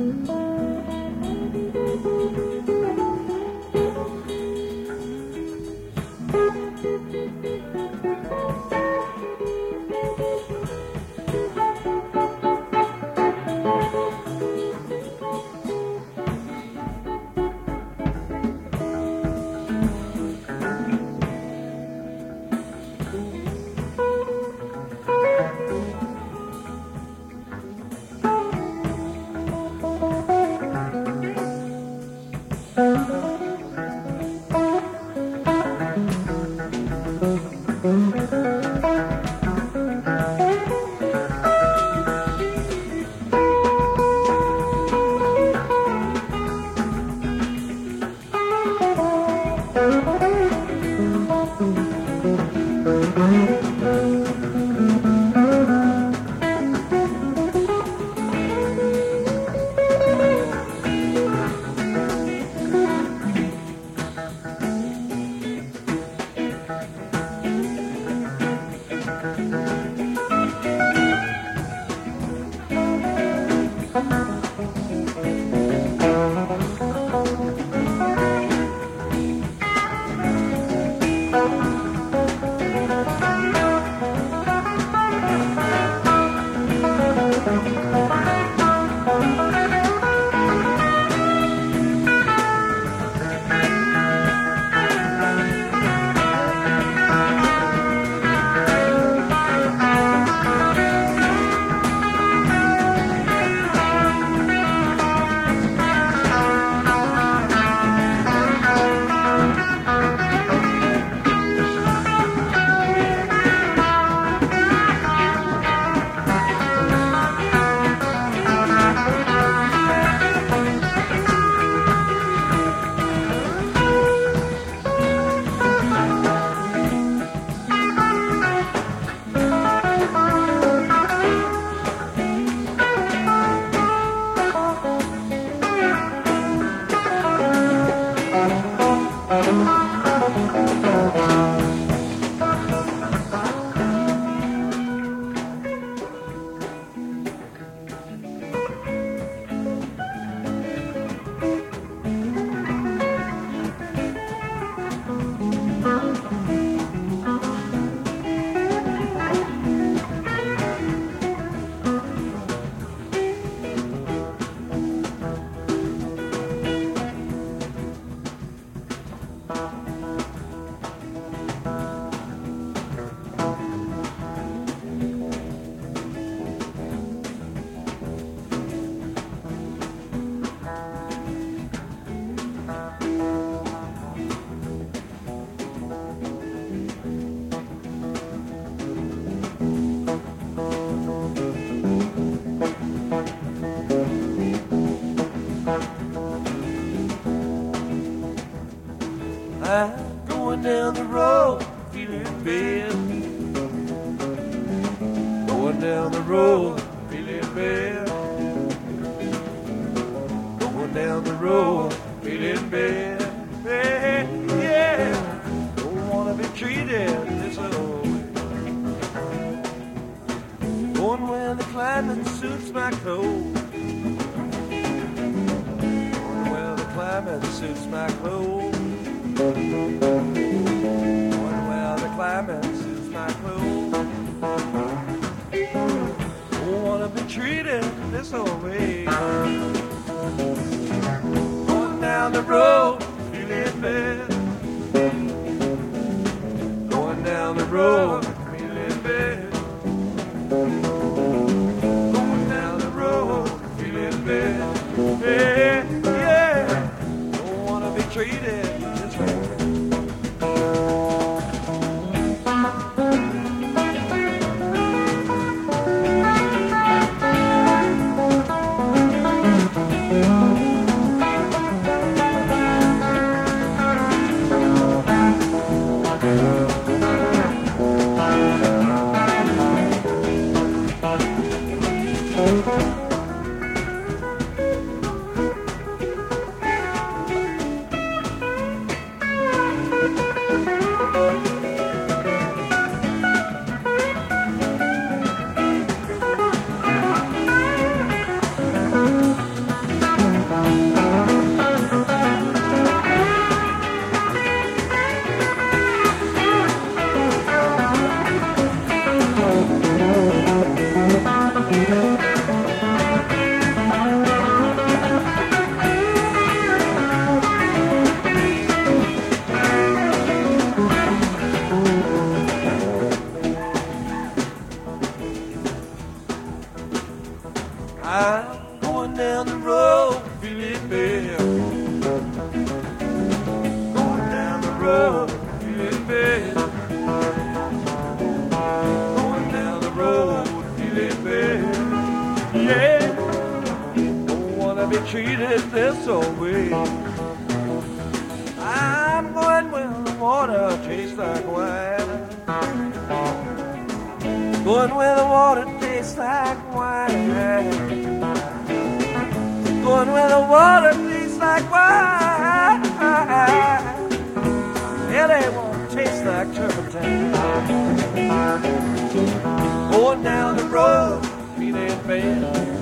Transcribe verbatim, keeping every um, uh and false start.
I'm going down the road, feeling bad. Going down the road, feeling bad. Going down the road, feeling bad. Hey, yeah, don't wanna be treated this way. Going where the climate suits my clothes. Going where the climate suits my clothes. Going where the climate suits my clothes. Don't wanna be treated this way. Going down the road, feeling bad. Going down the road, feeling bad. Going down the road, feeling bad. Yeah, yeah. Don't wanna be treated this way. down the road, feeling bad. Going down the road, feeling bad. Going down the road, feeling bad. Yeah, don't wanna be treated this way. I'm going where the water tastes like wine. Going where the water tastes like wine. Going where the water tastes like wine. Yeah, they won't taste like turpentine. Going down the road, feeling bad.